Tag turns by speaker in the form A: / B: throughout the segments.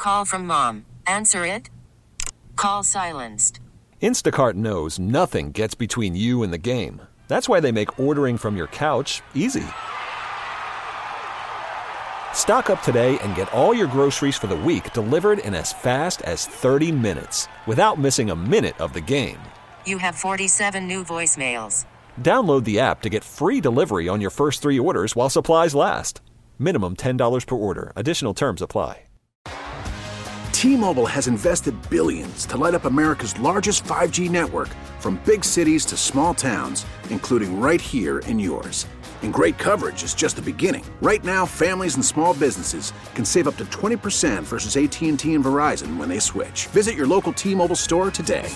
A: Call from mom. Answer it. Call silenced.
B: Instacart knows nothing gets between you and the game. That's why they make ordering from your couch easy. Stock up today and get all your groceries for the week delivered in as fast as 30 minutes without missing a minute of the game.
A: You have 47 new voicemails.
B: Download the app to get free delivery on your first 3 orders while supplies last. Minimum $10 per order. Additional terms apply.
C: T-Mobile has invested billions to light up America's largest 5G network, from big cities to small towns, including right here in yours. And great coverage is just the beginning. Right now, families and small businesses can save up to 20% versus AT&T and Verizon when they switch. Visit your local T-Mobile store today.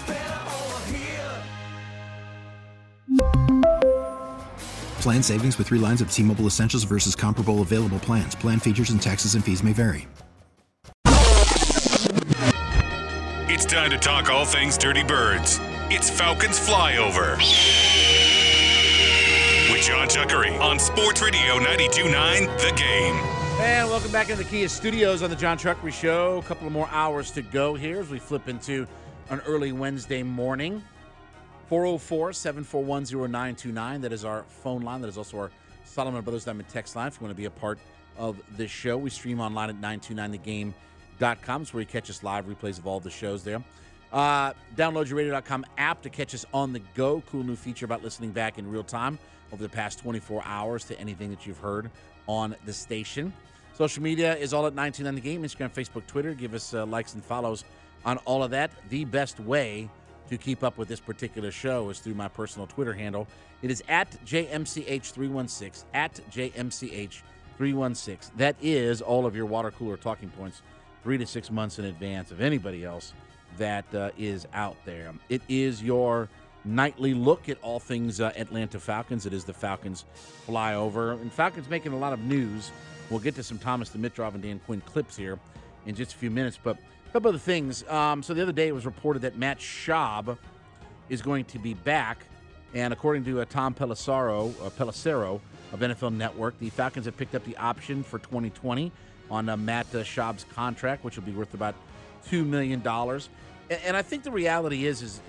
D: Plan savings with 3 lines of T-Mobile Essentials versus comparable available plans. Plan features and taxes and fees may vary.
E: It's time to talk all things Dirty Birds. It's Falcons Flyover with John Chuckery on Sports Radio 92.9 The Game.
F: And welcome back into the Kia Studios on the John Chuckery Show. A couple of more hours to go here as we flip into an early Wednesday morning. 404-741-0929. That is our phone line. That is also our Solomon Brothers Diamond text line. If you want to be a part of this show, we stream online at 929thegame.com. It's where you catch us live, replays of all the shows there. Download your radio.com app to catch us on the go. Cool new feature about listening back in real time over the past 24 hours to anything that you've heard on the station. Social media is all at 929 The Game. Instagram, Facebook, Twitter. Give us likes and follows on all of that. The best way to keep up with this particular show is through my personal Twitter handle. It is at JMCH316, at JMCH316. That is all of your water cooler talking points 3 to 6 months in advance of anybody else that is out there. It is your nightly look at all things Atlanta Falcons. It is the Falcons Flyover. And Falcons making a lot of news. We'll get to some Thomas Dimitrov and Dan Quinn clips here in just a few minutes. But a couple of the things. So the other day it was reported that Matt Schaub is going to be back. And according to Tom Pelissero of NFL Network, the Falcons have picked up the option for 2020 on Matt Schaub's contract, which will be worth about $2 million. And I think the reality is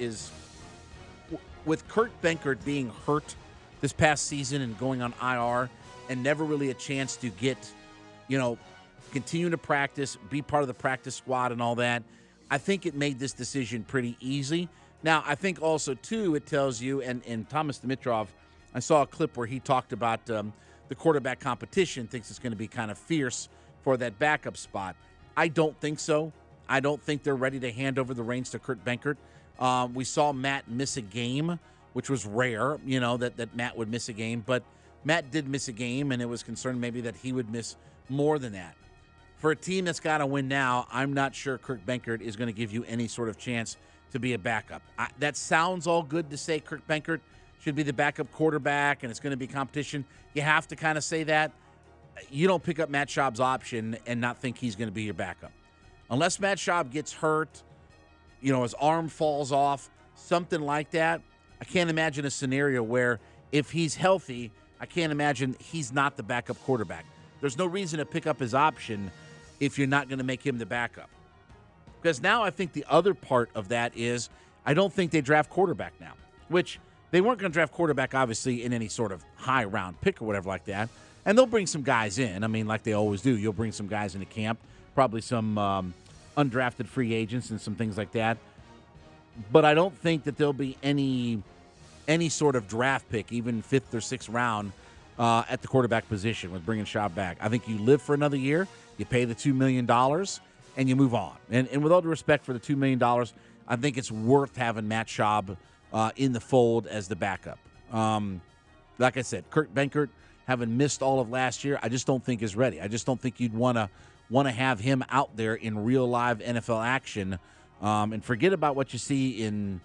F: with Kurt Benkert being hurt this past season and going on IR and never really a chance to get, continue to practice, be part of the practice squad and all that, I think it made this decision pretty easy. Now, I think also, too, it tells you, and Thomas Dimitrov, I saw a clip where he talked about the quarterback competition, thinks it's going to be kind of fierce for that backup spot. I don't think so. I don't think they're ready to hand over the reins to Kurt Benkert. We saw Matt miss a game, which was rare, that Matt would miss a game. But Matt did miss a game, and it was concerned maybe that he would miss more than that. For a team that's got to win now, I'm not sure Kurt Benkert is going to give you any sort of chance to be a backup. That sounds all good to say Kurt Benkert should be the backup quarterback and it's going to be competition. You have to kind of say that. You don't pick up Matt Schaub's option and not think he's going to be your backup. Unless Matt Schaub gets hurt, his arm falls off, something like that, I can't imagine a scenario where if he's healthy, I can't imagine he's not the backup quarterback. There's no reason to pick up his option if you're not going to make him the backup. Because now I think the other part of that is I don't think they draft quarterback now, which they weren't going to draft quarterback, obviously, in any sort of high-round pick or whatever like that. And they'll bring some guys in. I mean, like they always do. You'll bring some guys into camp, probably some undrafted free agents and some things like that. But I don't think that there'll be any sort of draft pick, even 5th or 6th round, at the quarterback position with bringing Schaub back. I think you live for another year, you pay the $2 million, and you move on. And with all due respect for the $2 million, I think it's worth having Matt Schaub in the fold as the backup. Like I said, Kurt Benkert, having missed all of last year, I just don't think is ready. I just don't think you'd want to have him out there in real live NFL action, and forget about what you see in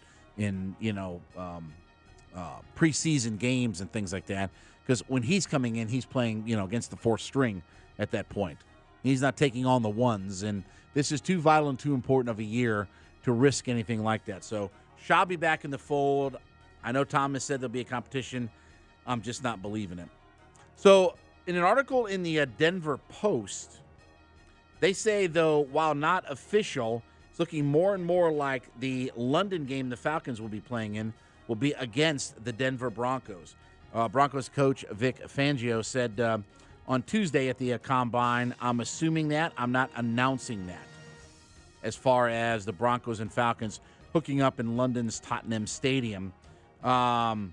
F: preseason games and things like that. Because when he's coming in, he's playing against the 4th string at that point. He's not taking on the ones, and this is too vital and too important of a year to risk anything like that. So Schaub be back in the fold. I know Thomas said there'll be a competition. I'm just not believing it. So in an article in the Denver Post, They say, though, while not official, it's looking more and more like the London game the Falcons will be playing in will be against the Denver Broncos. Broncos coach Vic Fangio said on Tuesday at the Combine, I'm assuming that. I'm not announcing that as far as the Broncos and Falcons hooking up in London's Tottenham Stadium. Arthur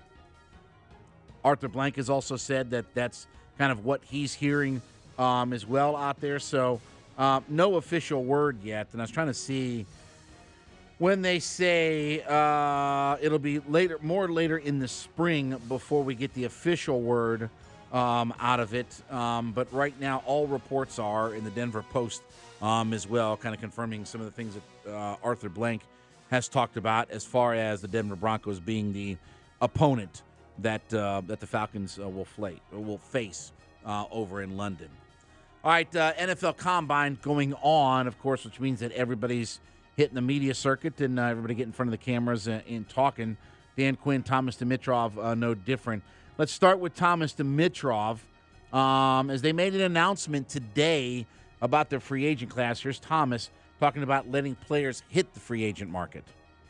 F: Blank has also said that that's kind of what he's hearing as well out there. So no official word yet. And I was trying to see when they say it'll be later in the spring before we get the official word out of it. But right now, all reports are in the Denver Post as well, kind of confirming some of the things that Arthur Blank has talked about as far as the Denver Broncos being the opponent that the Falcons will face over in London. All right, NFL Combine going on, of course, which means that everybody's hitting the media circuit and everybody getting in front of the cameras and talking. Dan Quinn, Thomas Dimitrov, no different. Let's start with Thomas Dimitrov as they made an announcement today about their free agent class. Here's Thomas talking about letting players hit the free agent market.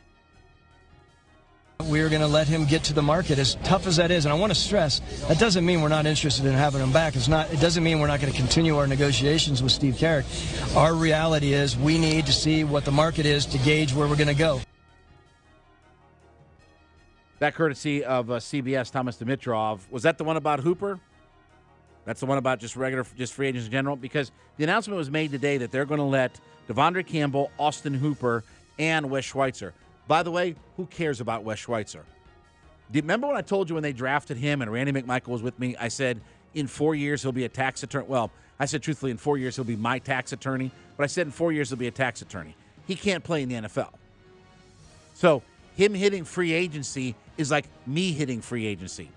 G: We're going to let him get to the market, as tough as that is. And I want to stress, that doesn't mean we're not interested in having him back. It doesn't mean we're not going to continue our negotiations with Steve Carrick. Our reality is we need to see what the market is to gauge where we're going to go.
F: That courtesy of CBS, Thomas Dimitrov. Was that the one about Hooper? That's the one about just free agents in general? Because the announcement was made today that they're going to let Devondre Campbell, Austin Hooper, and Wes Schweitzer. By the way, who cares about Wes Schweitzer? Do you remember when I told you when they drafted him and Randy McMichael was with me, I said in 4 years he'll be a tax attorney? Well, I said truthfully in 4 years he'll be my tax attorney, but I said in 4 years he'll be a tax attorney. He can't play in the NFL. So him hitting free agency is like me hitting free agency.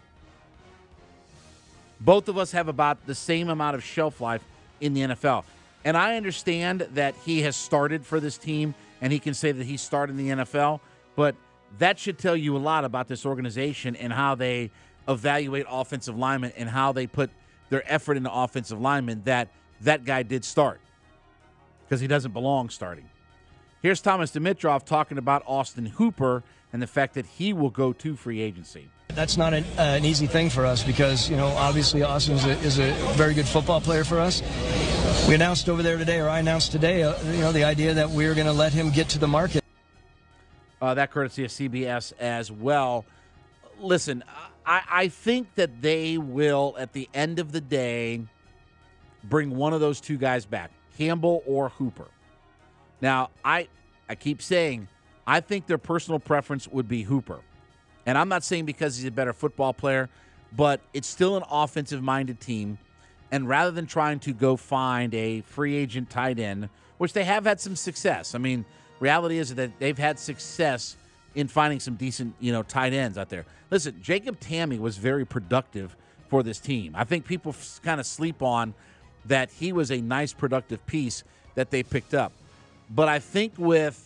F: Both of us have about the same amount of shelf life in the NFL. And I understand that he has started for this team and he can say that he started in the NFL, but that should tell you a lot about this organization and how they evaluate offensive linemen and how they put their effort into offensive linemen, that guy did start because he doesn't belong starting. Here's Thomas Dimitrov talking about Austin Hooper and the fact that he will go to free agency.
G: That's not an easy thing for us because, obviously Austin is a very good football player for us. We announced over there today, or I announced today, the idea that we're going to let him get to the market.
F: That courtesy of CBS as well. Listen, I think that they will, at the end of the day, bring one of those two guys back, Campbell or Hooper. Now, I keep saying, I think their personal preference would be Hooper. And I'm not saying because he's a better football player, but it's still an offensive-minded team. And rather than trying to go find a free agent tight end, which they have had some success. I mean, reality is that they've had success in finding some decent, tight ends out there. Listen, Jacob Tamme was very productive for this team. I think people kind of sleep on that he was a nice, productive piece that they picked up. But I think with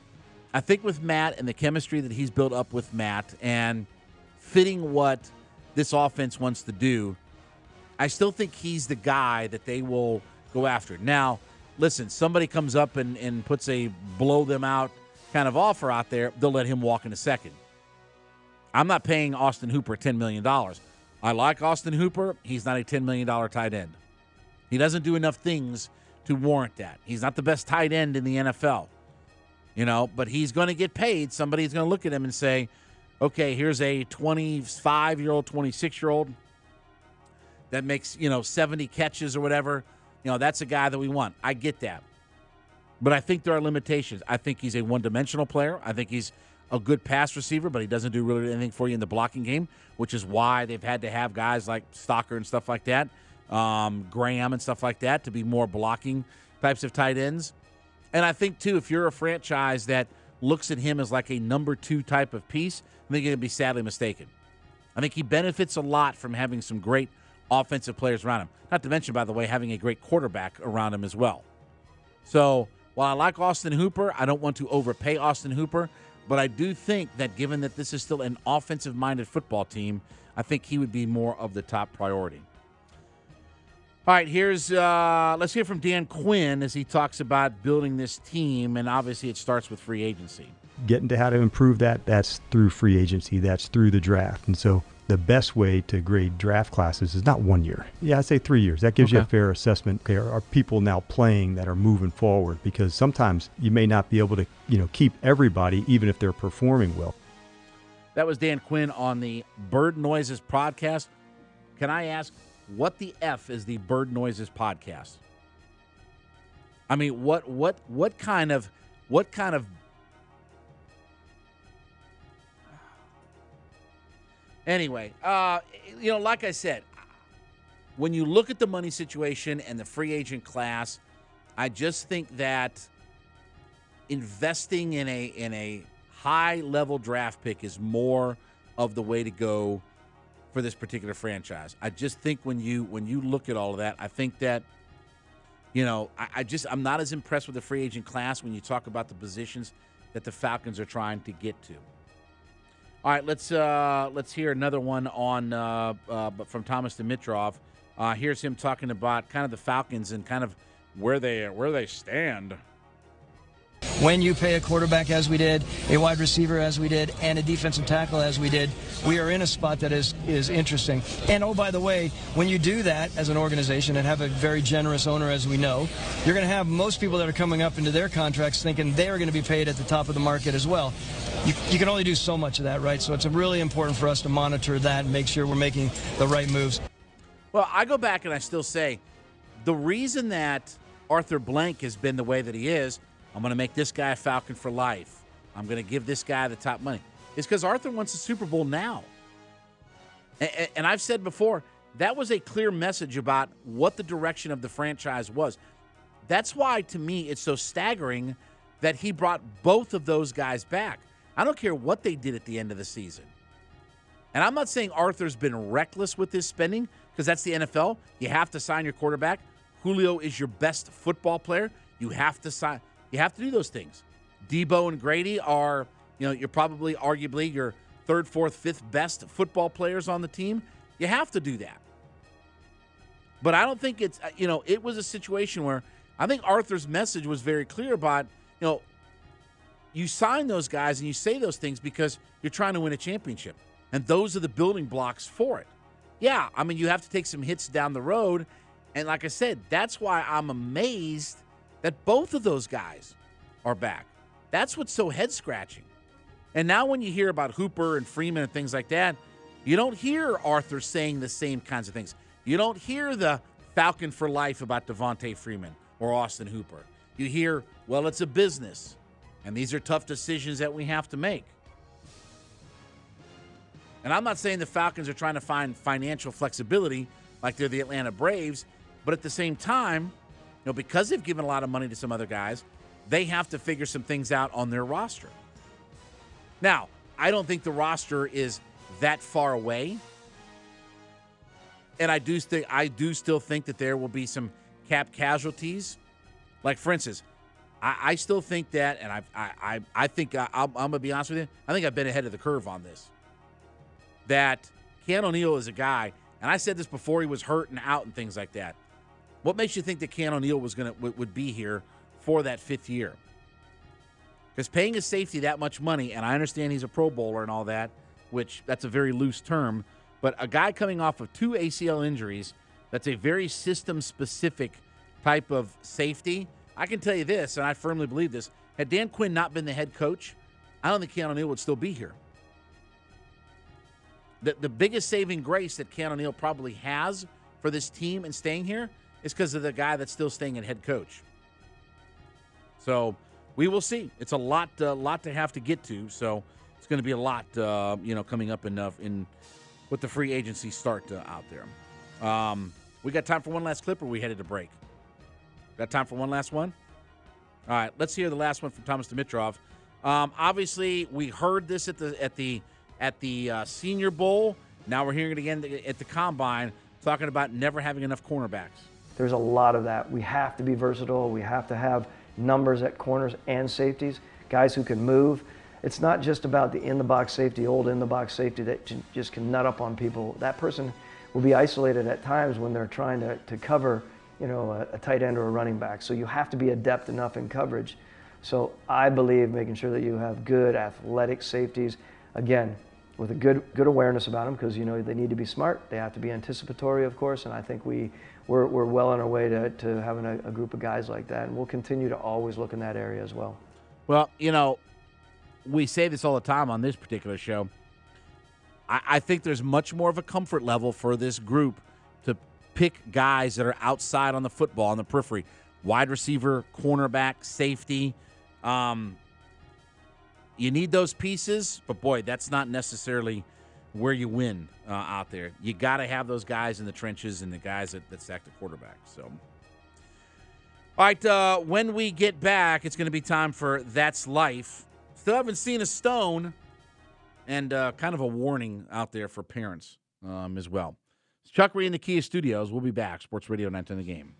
F: Matt and the chemistry that he's built up with Matt and fitting what this offense wants to do, I still think he's the guy that they will go after. Now, listen, somebody comes up and puts a blow-them-out kind of offer out there, they'll let him walk in a second. I'm not paying Austin Hooper $10 million. I like Austin Hooper. He's not a $10 million tight end. He doesn't do enough things to warrant that. He's not the best tight end in the NFL. But he's going to get paid. Somebody's going to look at him and say, okay, here's a 25-year-old, 26-year-old that makes, 70 catches or whatever. That's a guy that we want. I get that. But I think there are limitations. I think he's a one-dimensional player. I think he's a good pass receiver, but he doesn't do really anything for you in the blocking game, which is why they've had to have guys like Stocker and stuff like that, Graham and stuff like that, to be more blocking types of tight ends. And I think, too, if you're a franchise that looks at him as like a number 2 type of piece, I think you're going to be sadly mistaken. I think he benefits a lot from having some great offensive players around him. Not to mention, by the way, having a great quarterback around him as well. So while I like Austin Hooper, I don't want to overpay Austin Hooper, but I do think that given that this is still an offensive-minded football team, I think he would be more of the top priority. All right, let's hear from Dan Quinn as he talks about building this team, and obviously it starts with free agency.
H: Getting to how to improve that's through free agency, that's through the draft. And so the best way to grade draft classes is not 1 year. Yeah, I'd say 3 years. That gives you a fair assessment. Okay, are people now playing that are moving forward? Because sometimes you may not be able to, keep everybody, even if they're performing well.
F: That was Dan Quinn on the Bird Noises podcast. Can I ask, what the F is the Bird Noises podcast? I mean, what kind of anyway, like I said, when you look at the money situation and the free agent class, I just think that investing in a high-level draft pick is more of the way to go for this particular franchise. I just think when you look at all of that, I think that, I'm not as impressed with the free agent class when you talk about the positions that the Falcons are trying to get to. All right, let's hear another one from Thomas Dimitrov. Here's him talking about kind of the Falcons and kind of where they stand.
G: When you pay a quarterback as we did, a wide receiver as we did, and a defensive tackle as we did, we are in a spot that is interesting. And, oh, by the way, when you do that as an organization and have a very generous owner, as we know, you're going to have most people that are coming up into their contracts thinking they're going to be paid at the top of the market as well. You can only do so much of that, right? So it's really important for us to monitor that and make sure we're making the right moves.
F: Well, I go back and I still say the reason that Arthur Blank has been the way that he is, I'm going to make this guy a Falcon for life, I'm going to give this guy the top money, is because Arthur wants a Super Bowl now. And I've said before, that was a clear message about what the direction of the franchise was. That's why, to me, it's so staggering that he brought both of those guys back. I don't care what they did at the end of the season. And I'm not saying Arthur's been reckless with his spending, because that's the NFL. You have to sign your quarterback. Julio is your best football player. You have to sign. You have to do those things. Debo and Grady are, you're probably arguably your third, fourth, fifth best football players on the team. You have to do that. But I don't think it's, it was a situation where I think Arthur's message was very clear about, you sign those guys and you say those things because you're trying to win a championship. And those are the building blocks for it. Yeah, I mean, you have to take some hits down the road. And like I said, that's why I'm amazed that both of those guys are back. That's what's so head-scratching. And now when you hear about Hooper and Freeman and things like that, you don't hear Arthur saying the same kinds of things. You don't hear the Falcon for life about Devontae Freeman or Austin Hooper. You hear, well, it's a business, and these are tough decisions that we have to make. And I'm not saying the Falcons are trying to find financial flexibility like they're the Atlanta Braves, but at the same time, because they've given a lot of money to some other guys, they have to figure some things out on their roster. Now, I don't think the roster is that far away. And I do still think that there will be some cap casualties. Like, for instance, I still think that, and I think I'm going to be honest with you, I think I've been ahead of the curve on this. That Keanu O'Neal is a guy, and I said this before he was hurt and out and things like that. What makes you think that Keanu O'Neal would be here for that fifth year? Because paying a safety that much money, and I understand he's a Pro Bowler and all that, which that's a very loose term, but a guy coming off of 2 ACL injuries, that's a very system-specific type of safety. I can tell you this, and I firmly believe this, had Dan Quinn not been the head coach, I don't think Keanu O'Neal would still be here. The biggest saving grace that Keanu O'Neal probably has for this team and staying here is because of the guy that's still staying at head coach. So we will see. It's a lot to have to get to. So it's going to be a lot, coming up in with the free agency start out there. We got time for one last clip, or are we headed to break? Got time for one last one? All right, let's hear the last one from Thomas Dimitrov. Obviously, we heard this at the Senior Bowl. Now we're hearing it again at the Combine, talking about never having enough cornerbacks.
I: There's a lot of that. We have to be versatile. We have to have numbers at corners and safeties, guys who can move. It's not just about the in-the-box safety, old in-the-box safety that just can nut up on people. That person, will be isolated at times when they're trying to cover, a tight end or a running back. So you have to be adept enough in coverage. So I believe making sure that you have good athletic safeties, again, with a good awareness about them, because they need to be smart. They have to be anticipatory, of course, and I think we're well on our way to having a group of guys like that, and we'll continue to always look in that area as well.
F: Well, we say this all the time on this particular show. I think there's much more of a comfort level for this group to pick guys that are outside on the football, on the periphery. Wide receiver, cornerback, safety. You need those pieces, but, boy, that's not necessarily where you win out there. You got to have those guys in the trenches and the guys that sack the quarterback. So, all right, when we get back, it's going to be time for That's Life. Still haven't seen a stone, and kind of a warning out there for parents as well. It's Chuck Reed in the Kia Studios. We'll be back. Sports Radio 910 The Game.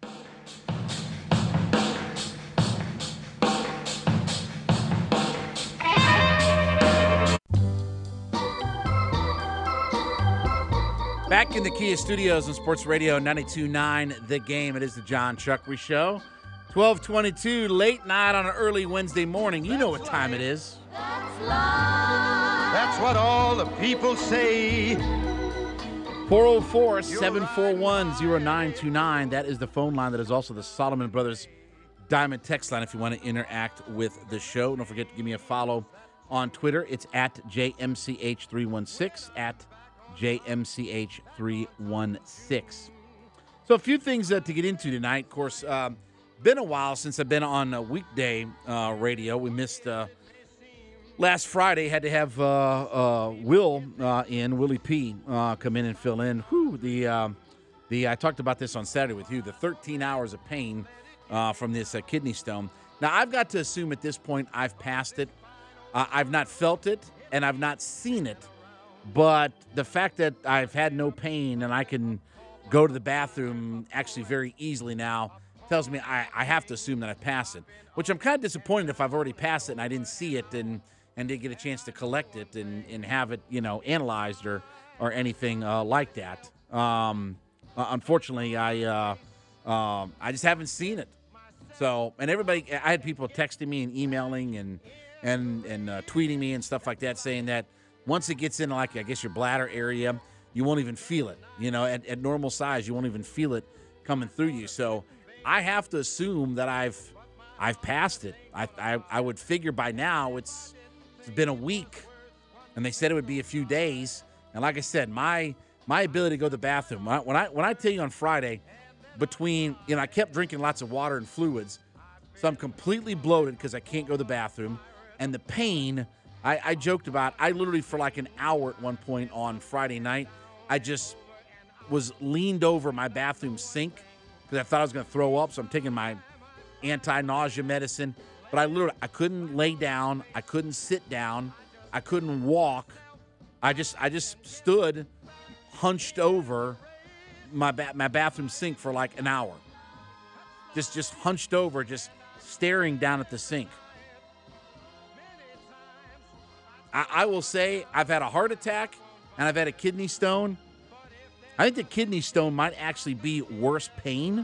F: Back in the Kia Studios on Sports Radio 92.9 The Game. It is the John Chuckery Show. 12:22, late night on an early Wednesday morning. You know what time it is.
J: That's what all the people say.
F: 404-741-0929. That is the phone line. That is also the Solomon Brothers Diamond text line if you want to interact with the show. Don't forget to give me a follow on Twitter. It's at JMCH316, at JMCH316. So a few things to get into tonight. Of course, been a while since I've been on a weekday radio. We missed last Friday. Had to have Willie P, come in and fill in. Whew, I talked about this on Saturday with you, the 13 hours of pain from this kidney stone. Now, I've got to assume at this point I've passed it. I've not felt it, and I've not seen it. But the fact that I've had no pain and I can go to the bathroom actually very easily now tells me I have to assume that I've passed it, which I'm kind of disappointed if I've already passed it and I didn't see it and didn't get a chance to collect it and have it, analyzed or anything like that. Unfortunately, I just haven't seen it. So, and everybody, I had people texting me and emailing and tweeting me and stuff like that saying that once it gets into, like, I guess your bladder area, you won't even feel it. At normal size, you won't even feel it coming through you. So I have to assume that I've passed it. I would figure by now it's been a week, and they said it would be a few days. And like I said, my ability to go to the bathroom, when I tell you on Friday, between, I kept drinking lots of water and fluids, so I'm completely bloated because I can't go to the bathroom, and the pain. I joked about, I literally for like an hour at one point on Friday night, I just was leaned over my bathroom sink because I thought I was going to throw up, so I'm taking my anti-nausea medicine. But I couldn't lay down. I couldn't sit down. I couldn't walk. I just stood hunched over my bathroom sink for like an hour. Just hunched over, just staring down at the sink. I will say I've had a heart attack and I've had a kidney stone. I think the kidney stone might actually be worse pain.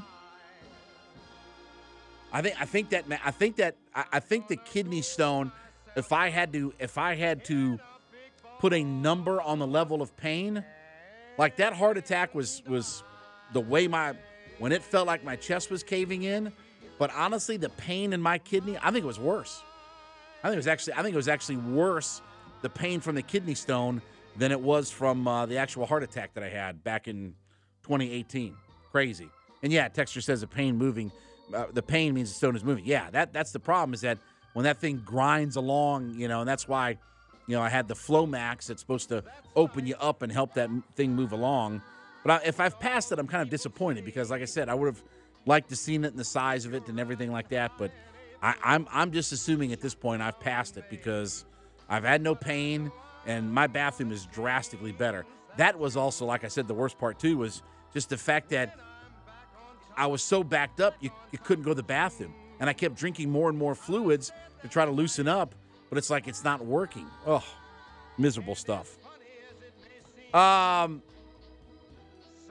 F: I think the kidney stone, if I had to put a number on the level of pain, like that heart attack was the way when it felt like my chest was caving in. But honestly, the pain in my kidney, I think it was worse. I think it was actually worse, the pain from the kidney stone, than it was from the actual heart attack that I had back in 2018. Crazy. And yeah, Texture says the pain moving. The pain means the stone is moving. Yeah, that's the problem, is that when that thing grinds along, and that's why, I had the Flomax that's supposed to open you up and help that thing move along. But if I've passed it, I'm kind of disappointed because, like I said, I would have liked to seen it and the size of it and everything like that. But I'm just assuming at this point I've passed it because I've had no pain and my bathroom is drastically better. That was also, like I said, the worst part too was just the fact that I was so backed up you couldn't go to the bathroom. And I kept drinking more and more fluids to try to loosen up, but it's like it's not working. Oh, miserable stuff.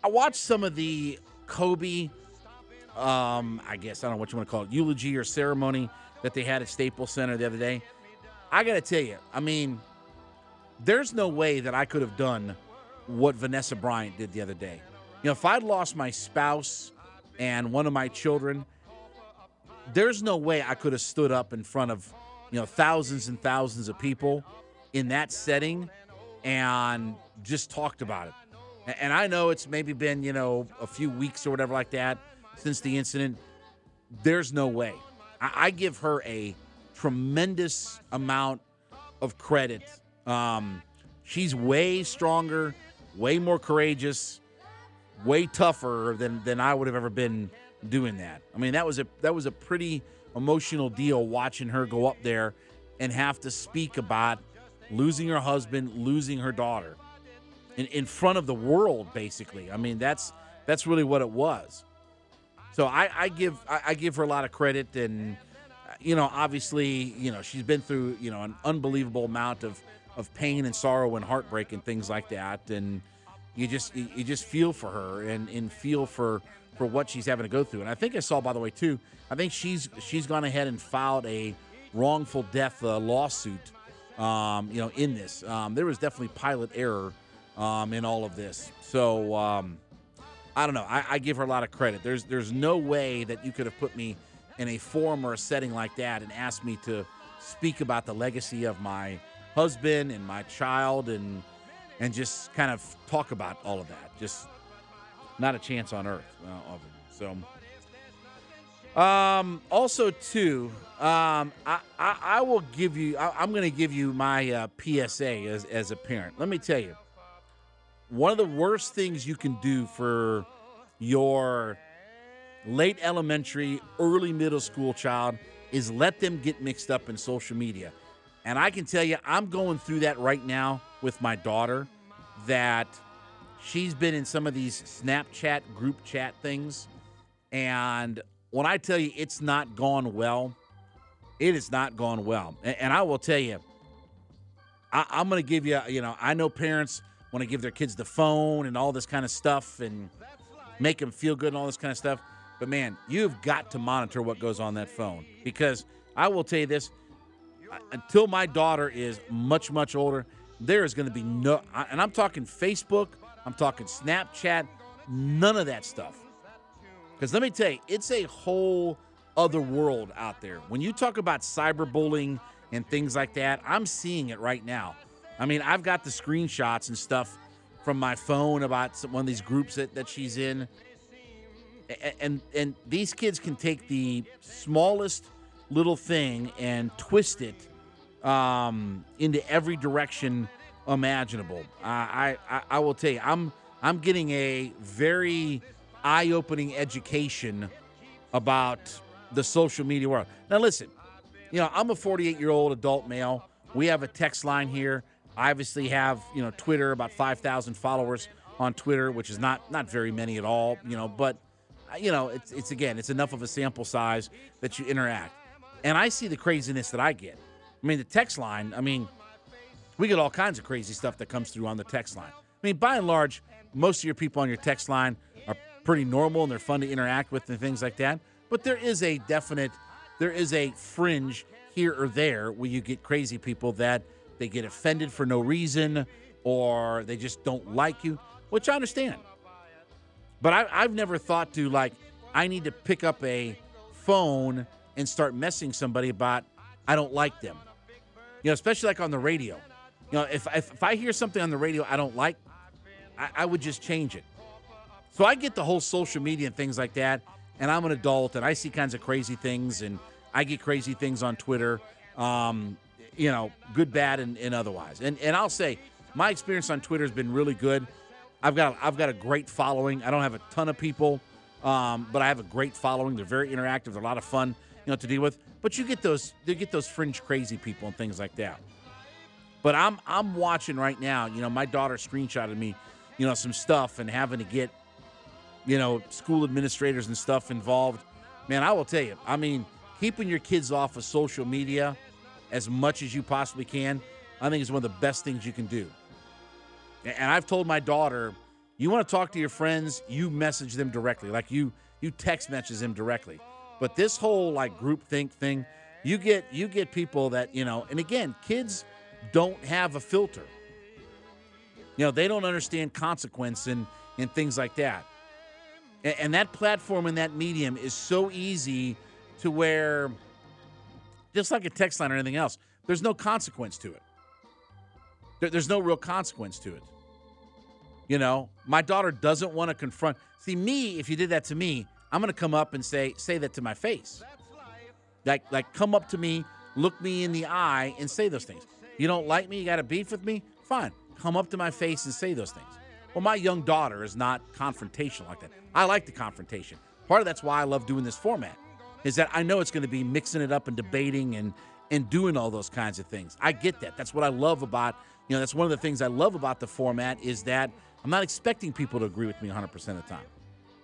F: I watched some of the Kobe, I guess, I don't know what you want to call it, eulogy or ceremony that they had at Staples Center the other day. I got to tell you, I mean, there's no way that I could have done what Vanessa Bryant did the other day. You know, if I'd lost my spouse and one of my children, there's no way I could have stood up in front of, you know, thousands and thousands of people in that setting and just talked about it. And I know it's maybe been, you know, a few weeks or whatever like that since the incident. There's no way. I give her a tremendous amount of credit. She's way stronger, way more courageous, way tougher than I would have ever been doing that. I mean, that was a pretty emotional deal watching her go up there and have to speak about losing her husband, losing her daughter in front of the world, basically. I mean, that's really what it was. So I give her a lot of credit, and you know, obviously, you know, she's been through, you know, an unbelievable amount of pain and sorrow and heartbreak and things like that, and you just feel for her and feel for what she's having to go through. And I think I saw, by the way, too, I think she's gone ahead and filed a wrongful death lawsuit, you know, in this. There was definitely pilot error in all of this. So I don't know. I give her a lot of credit. There's no way that you could have put me in a forum or a setting like that and asked me to speak about the legacy of my husband and my child and just kind of talk about all of that. Just not a chance on earth of it. So, also too, I will give you. I'm going to give you my PSA as a parent. Let me tell you, one of the worst things you can do for your late elementary, early middle school child is let them get mixed up in social media. And I can tell you, I'm going through that right now with my daughter, that she's been in some of these Snapchat group chat things. And when I tell you it's not gone well, it has not gone well. And I will tell you, I'm going to give you, you know, I know parents want to give their kids the phone and all this kind of stuff and make them feel good and all this kind of stuff. But, man, you've got to monitor what goes on that phone. Because I will tell you this, until my daughter is much, much older, there is going to be no, and I'm talking Facebook, I'm talking Snapchat, none of that stuff. Because let me tell you, it's a whole other world out there. When you talk about cyberbullying and things like that, I'm seeing it right now. I mean, I've got the screenshots and stuff from my phone about one of these groups that she's in. And these kids can take the smallest little thing and twist it into every direction imaginable. I will tell you, I'm getting a very eye-opening education about the social media world. Now, listen, you know, I'm a 48-year-old adult male. We have a text line here. I obviously have, you know, Twitter, about 5,000 followers on Twitter, which is not very many at all, you know, but, you know, it's again, it's enough of a sample size that you interact. And I see the craziness that I get. I mean, the text line, I mean, we get all kinds of crazy stuff that comes through on the text line. I mean, by and large, most of your people on your text line are pretty normal and they're fun to interact with and things like that. But there is a fringe here or there where you get crazy people that they get offended for no reason or they just don't like you, which I understand. But I've never thought to, like, I need to pick up a phone and start messing somebody about I don't like them. You know, especially like on the radio. You know, if I hear something on the radio I don't like, I would just change it. So I get the whole social media and things like that, and I'm an adult, and I see kinds of crazy things, and I get crazy things on Twitter, you know, good, bad, and otherwise. And I'll say, my experience on Twitter has been really good. I've got a great following. I don't have a ton of people, but I have a great following. They're very interactive. They're a lot of fun, you know, to deal with. But you get those fringe crazy people and things like that. But I'm watching right now. You know, my daughter screenshotted me, you know, some stuff and having to get, you know, school administrators and stuff involved. Man, I will tell you, I mean, keeping your kids off of social media as much as you possibly can, I think is one of the best things you can do. And I've told my daughter, You want to talk to your friends, you message them directly. Like you text message them directly. But this whole like group think thing, you get people that, and again, kids don't have a filter. They don't understand consequence and things like that. And that platform and that medium is so easy to where, just like a text line or anything else, there's no consequence to it. There's no real consequence to it. My daughter doesn't want to confront. See, me, if you did that to me, I'm going to come up and say that to my face. Like come up to me, look me in the eye, and say those things. You don't like me? You got a beef with me? Fine. Come up to my face and say those things. Well, my young daughter is not confrontational like that. I like the confrontation. Part of that's why I love doing this format, is that I know it's going to be mixing it up and debating and doing all those kinds of things. I get that. That's what I love about, that's one of the things I love about the format is that I'm not expecting people to agree with me 100% of the time.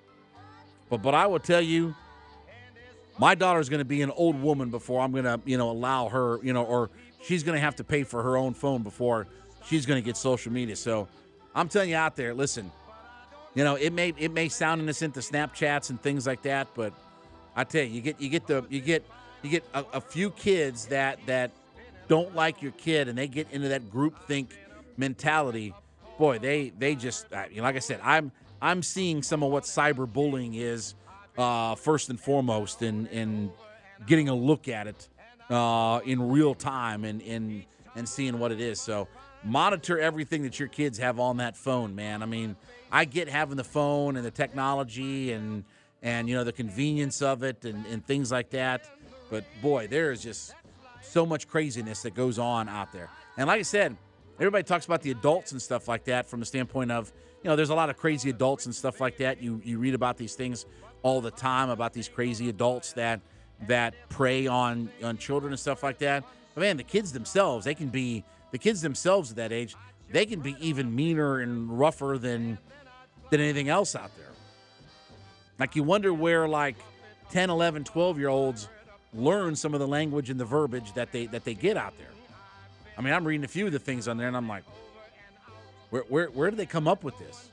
F: But I will tell you, my daughter's going to be an old woman before I'm going to, allow her, or she's going to have to pay for her own phone before she's going to get social media. So I'm telling you out there, listen, it may sound innocent, the Snapchats and things like that, but I tell you, you get a few kids that don't like your kid and they get into that groupthink mentality. Boy, they just, like I said, I'm seeing some of what cyberbullying is first and foremost, and getting a look at it in real time and seeing what it is. So monitor everything that your kids have on that phone, man. I mean, I get having the phone and the technology and the convenience of it and things like that. But boy, there is just so much craziness that goes on out there. And like I said, everybody talks about the adults and stuff like that from the standpoint of, there's a lot of crazy adults and stuff like that. You read about these things all the time, about these crazy adults that prey on children and stuff like that. But man, the kids themselves at that age, they can be even meaner and rougher than anything else out there. Like you wonder where like 10, 11, 12-year-olds learn some of the language and the verbiage that they get out there. I mean, I'm reading a few of the things on there, and I'm like, where do they come up with this?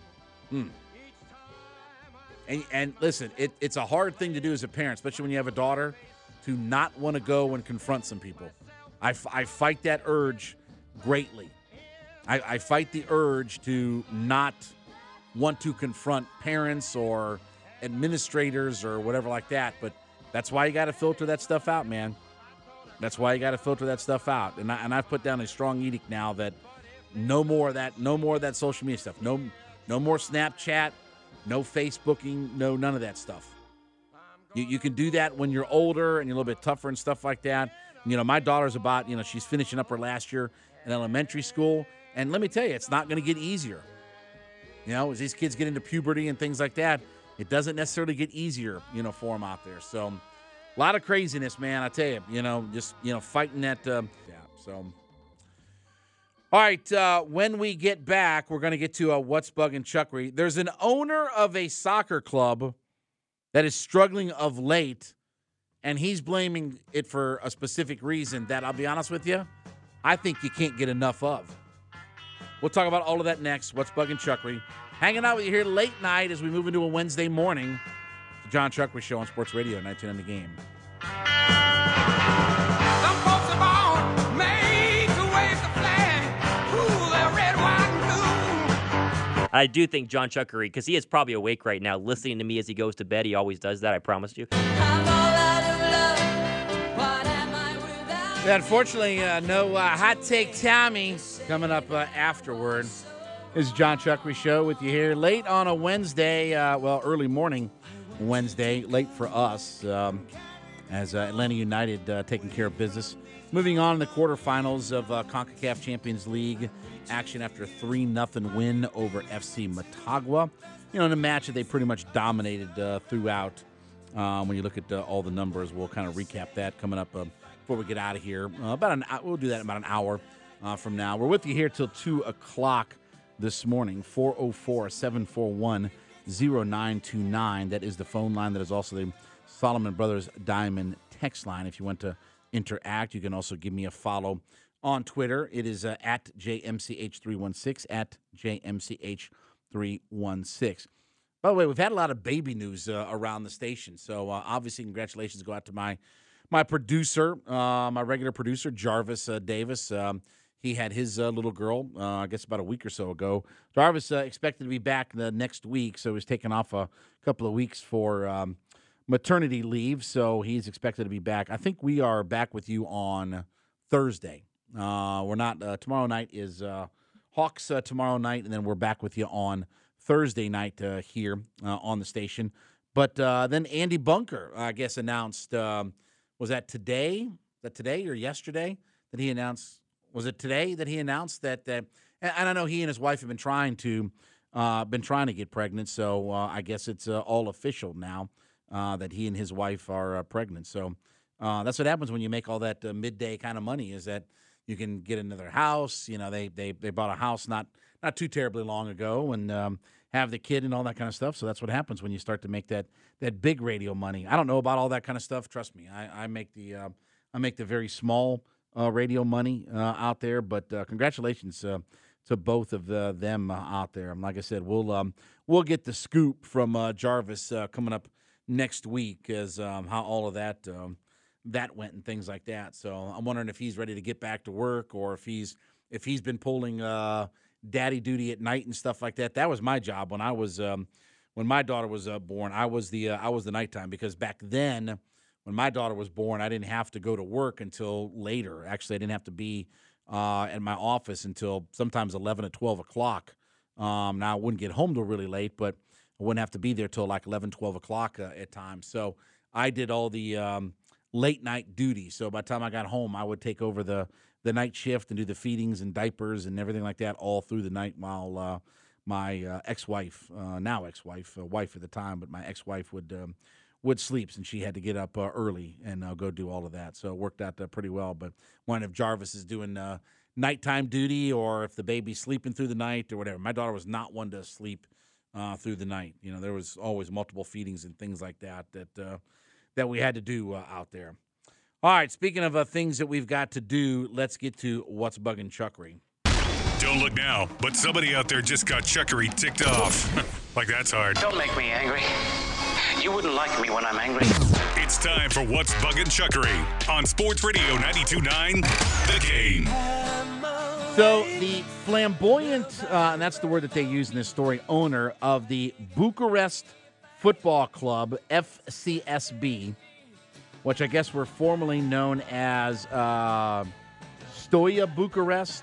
F: And listen, it's a hard thing to do as a parent, especially when you have a daughter, to not want to go and confront some people. I fight that urge greatly. I fight the urge to not want to confront parents or administrators or whatever like that, but that's why you got to filter that stuff out, man. That's why you got to filter that stuff out. And I've put down a strong edict now that no more of that social media stuff. No more Snapchat, no Facebooking, none of that stuff. You can do that when you're older and you're a little bit tougher and stuff like that. My daughter's about, she's finishing up her last year in elementary school. And let me tell you, it's not going to get easier. As these kids get into puberty and things like that, it doesn't necessarily get easier, for them out there. So a lot of craziness, man. I tell you, just fighting that. So. All right, when we get back, we're going to get to What's Bugging Chuckery. There's an owner of a soccer club that is struggling of late, and he's blaming it for a specific reason that, I'll be honest with you, I think you can't get enough of. We'll talk about all of that next. What's Bugging Chuckery? Hanging out with you here late night as we move into a Wednesday morning. The John Chuckery Show on Sports Radio 19 The Game.
J: Some folks are born made to wave the flag. Ooh, they're red, white, and blue.
K: I do think John Chuckery, because he is probably awake right now, listening to me as he goes to bed. He always does that, I promised you.
F: Unfortunately, no Hot Take Tommy coming up afterward. This is John Chuckery Show with you here late on a Wednesday, early morning Wednesday, late for us, as Atlanta United taking care of business. Moving on in the quarterfinals of CONCACAF Champions League action after a 3-0 win over FC Motagua. In a match that they pretty much dominated throughout. When you look at all the numbers, we'll kind of recap that coming up before we get out of here. We'll do that in about an hour from now. We're with you here till 2 o'clock this morning, 404-741-0929. That is the phone line. That is also the Solomon Brothers Diamond text line. If you want to interact, you can also give me a follow on Twitter. It is at JMCH316, at JMCH316. 316. By the way, we've had a lot of baby news around the station. So obviously, congratulations go out to my producer, my regular producer, Jarvis Davis. He had his little girl, I guess about a week or so ago. Jarvis expected to be back the next week, so he's taken off a couple of weeks for maternity leave. So he's expected to be back. I think we are back with you on Thursday. We're not tomorrow night is Hawks tomorrow night, and then we're back with you on Thursday night here on the station. But then Andy Bunker, I guess, announced, was that today? Or yesterday that he announced? Was it today that he announced that? And I know he and his wife have been trying to get pregnant. So I guess it's all official now that he and his wife are pregnant. So that's what happens when you make all that midday kind of money. Is that you can get another house. You know, they bought a house not too terribly long ago and have the kid and all that kind of stuff. So that's what happens when you start to make that big radio money. I don't know about all that kind of stuff. Trust me, I make the very small radio money out there. But congratulations to both of them out there. And like I said, we'll get the scoop from Jarvis coming up next week as how all of that went and things like that. So I'm wondering if he's ready to get back to work or if he's been pulling daddy duty at night and stuff like that. That was my job when I was when my daughter was born. I was the nighttime, because back then when my daughter was born, I didn't have to go to work until later. Actually, I didn't have to be at my office until sometimes 11 or 12 o'clock. Now I wouldn't get home till really late, but I wouldn't have to be there till like 11, 12 o'clock at times. So I did all the late night duty. So by the time I got home, I would take over the night shift and do the feedings and diapers and everything like that all through the night while my ex-wife, now ex-wife, wife at the time, but my ex-wife would sleep, and she had to get up early and go do all of that. So it worked out pretty well. But wondering if Jarvis is doing nighttime duty or if the baby's sleeping through the night or whatever. My daughter was not one to sleep through the night. You know, there was always multiple feedings and things like that we had to do out there. All right, speaking of things that we've got to do, let's get to What's Bugging Chuckery.
E: Don't look now, but somebody out there just got Chuckery ticked off. Like that's hard.
L: Don't make me angry. You wouldn't like me when I'm angry.
E: It's time for What's Bugging Chuckery on Sports Radio 92.9 The Game.
F: So the flamboyant, and that's the word that they use in this story, owner of the Bucharest Football Club, FCSB, which I guess were formerly known as Steaua Bucharest,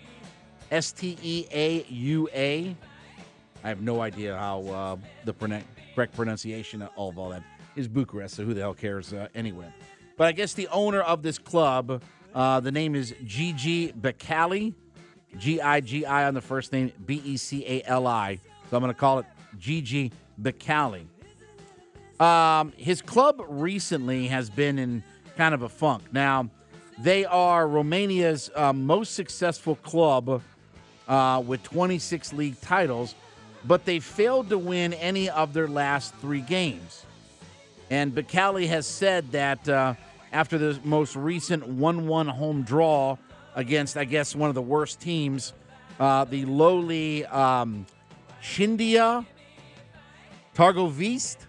F: Steaua. I have no idea how the correct pronunciation of all that is Bucharest, so who the hell cares anyway. But I guess the owner of this club, the name is Gigi Becali, G-I-G-I on the first name, B-E-C-A-L-I. So I'm going to call it Gigi Becali. His club recently has been in kind of a funk. Now, they are Romania's most successful club with 26 league titles, but they failed to win any of their last 3 games. And Becali has said that after the most recent 1-1 home draw against, I guess, one of the worst teams, the lowly Chindia Targovist,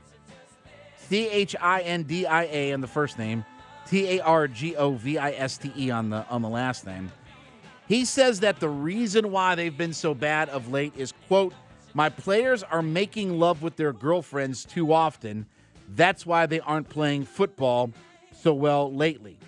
F: Chindia on the first name, Targoviste on the last name. He says that the reason why they've been so bad of late is, quote, my players are making love with their girlfriends too often. That's why they aren't playing football so well lately.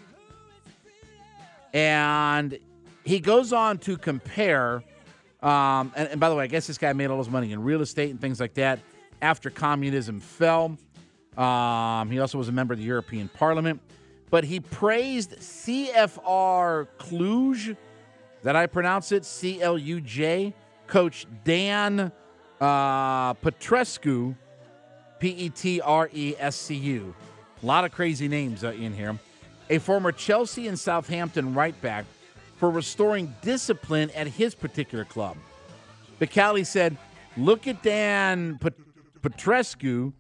F: And he goes on to compare, and by the way, I guess this guy made all his money in real estate and things like that after communism fell. He also was a member of the European Parliament. But he praised CFR Cluj, that I pronounce it, C-L-U-J, coach Dan Petrescu, P-E-T-R-E-S-C-U. A lot of crazy names in here. A former Chelsea and Southampton right back, for restoring discipline at his particular club. Becali said, look at Dan Petrescu.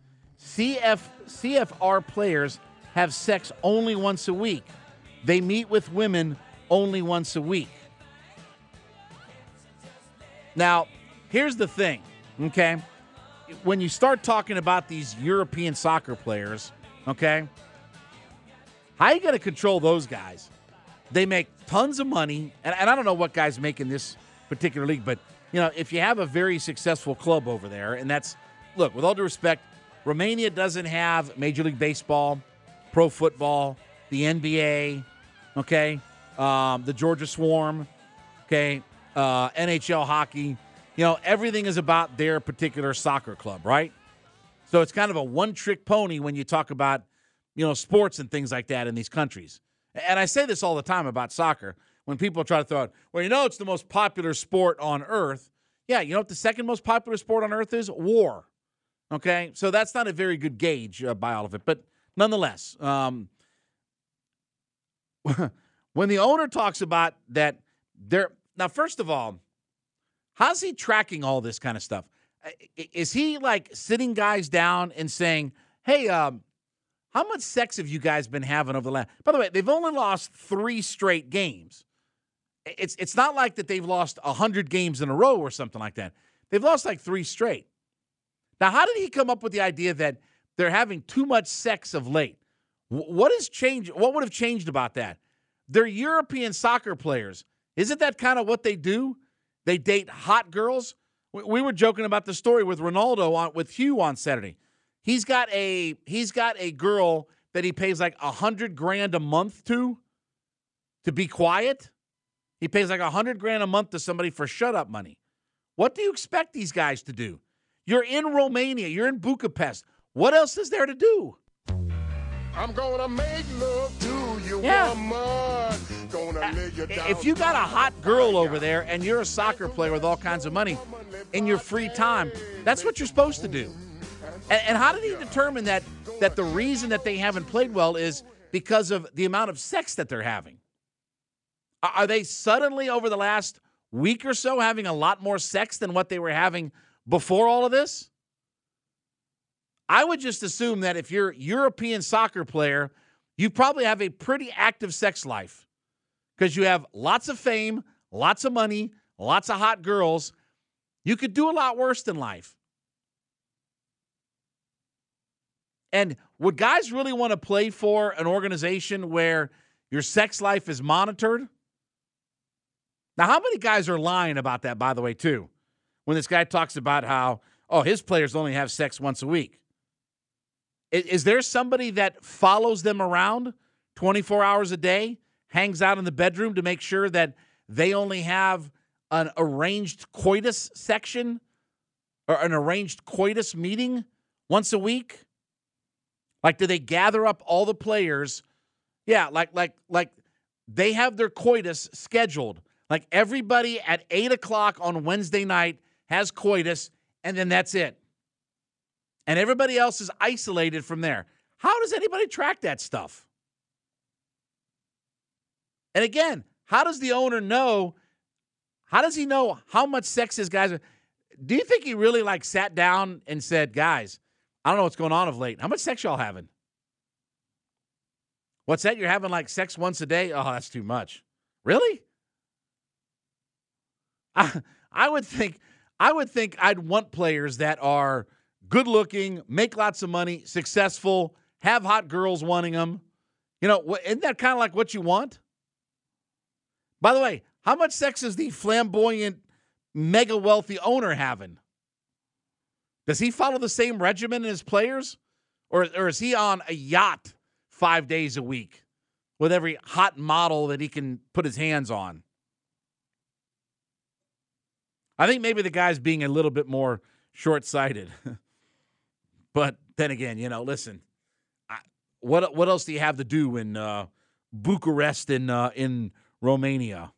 F: CFR players have sex only once a week. They meet with women only once a week. Now, here's the thing. okay, when you start talking about these European soccer players, okay, how are you going to control those guys? They make tons of money, and I don't know what guys make in this particular league, but, if you have a very successful club over there, and that's, look, with all due respect, Romania doesn't have Major League Baseball, pro football, the NBA, okay, the Georgia Swarm, okay, NHL hockey. Everything is about their particular soccer club, right? So it's kind of a one-trick pony when you talk about, sports and things like that in these countries. And I say this all the time about soccer when people try to throw it, well, it's the most popular sport on earth. Yeah, you know what the second most popular sport on earth is? War. Okay? So that's not a very good gauge by all of it. But nonetheless, when the owner talks about that now, first of all, how's he tracking all this kind of stuff? Is he like sitting guys down and saying, hey, how much sex have you guys been having over the last? By the way, they've only lost 3 straight games. It's not like that they've lost 100 games in a row or something like that. They've lost like 3 straight. Now, how did he come up with the idea that they're having too much sex of late? What has changed? What would have changed about that? They're European soccer players. Isn't that kind of what they do? They date hot girls. We were joking about the story with Ronaldo with Hugh on Saturday. He's got a girl that he pays like $100,000 a month to be quiet. He pays like $100,000 a month to somebody for shut up money. What do you expect these guys to do? You're in Romania. You're in Budapest. What else is there to do?
J: I'm gonna make love to you, woman. Gonna lay you down.
F: If you got a hot girl over there and you're a soccer player with all kinds of money in your free time, that's what you're supposed to do. And how did he determine that the reason that they haven't played well is because of the amount of sex that they're having? Are they suddenly over the last week or so having a lot more sex than what they were having before all of this? I would just assume that if you're a European soccer player, you probably have a pretty active sex life because you have lots of fame, lots of money, lots of hot girls. You could do a lot worse than life. And would guys really want to play for an organization where your sex life is monitored? Now, how many guys are lying about that, by the way, too? When this guy talks about how, his players only have sex once a week. Is there somebody that follows them around 24 hours a day, hangs out in the bedroom to make sure that they only have an arranged coitus section or an arranged coitus meeting once a week? Like, do they gather up all the players? Yeah, like they have their coitus scheduled. Like everybody at 8 o'clock on Wednesday night has coitus, and then that's it. And everybody else is isolated from there. How does anybody track that stuff? And again, how does the owner know? How does he know how much sex his guys are? Do you think he really sat down and said, guys, I don't know what's going on of late. How much sex y'all having? What's that? You're having sex once a day? Oh, that's too much. Really? I would think I'd want players that are good looking, make lots of money, successful, have hot girls wanting them. Isn't that kind of like what you want? By the way, how much sex is the flamboyant, mega wealthy owner having? Does he follow the same regimen as players? Or is he on a yacht 5 days a week with every hot model that he can put his hands on? I think maybe the guy's being a little bit more short-sighted. But then again, listen, what else do you have to do in Bucharest in Romania?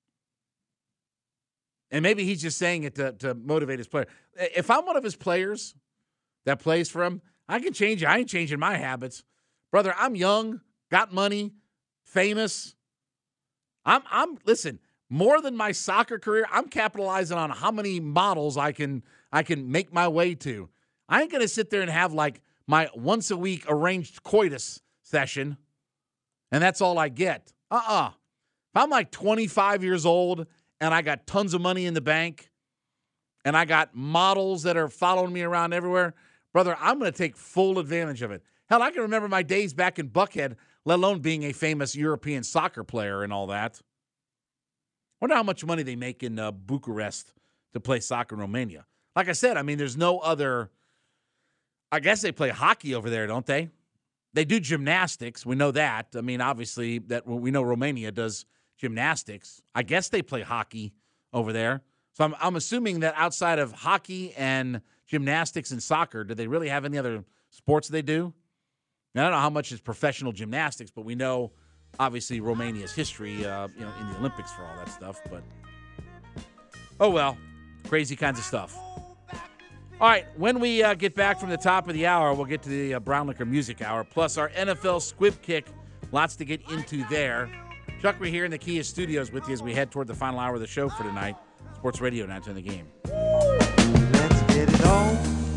F: And maybe he's just saying it to motivate his player. If I'm one of his players that plays for him, I can change it. I ain't changing my habits. Brother, I'm young, got money, famous. Listen, more than my soccer career, I'm capitalizing on how many models I can make my way to. I ain't going to sit there and have my once a week arranged coitus session, and that's all I get. If I'm 25 years old and I got tons of money in the bank, and I got models that are following me around everywhere, brother, I'm going to take full advantage of it. Hell, I can remember my days back in Buckhead, let alone being a famous European soccer player and all that. Wonder how much money they make in Bucharest to play soccer in Romania. Like I said, I mean, there's no other. I guess they play hockey over there, don't they? They do gymnastics. We know that. I mean, obviously, that we know Romania does gymnastics. I guess they play hockey over there. So I'm assuming that outside of hockey and gymnastics and soccer, do they really have any other sports they do? Now, I don't know how much is professional gymnastics, but we know, obviously, Romania's history, in the Olympics for all that stuff. But, oh, well, crazy kinds of stuff. All right, when we get back from the top of the hour, we'll get to the Brown Liquor Music Hour, plus our NFL Squib Kick. Lots to get into there. Chuck, we're here in the Kia Studios with you as we head toward the final hour of the show for tonight. Sports Radio 910 The Game.
J: Let's get it on.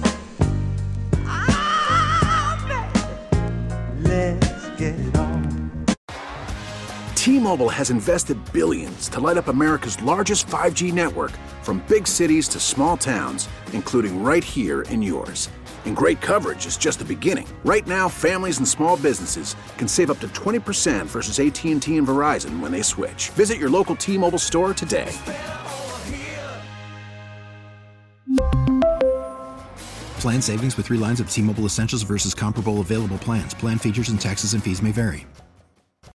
J: Let's get it on.
C: T-Mobile has invested billions to light up America's largest 5G network, from big cities to small towns, including right here in yours. And great coverage is just the beginning. Right now, families and small businesses can save up to 20% versus AT&T and Verizon when they switch. Visit your local T-Mobile store today.
D: Plan savings with 3 lines of T-Mobile Essentials versus comparable available plans. Plan features and taxes and fees may vary.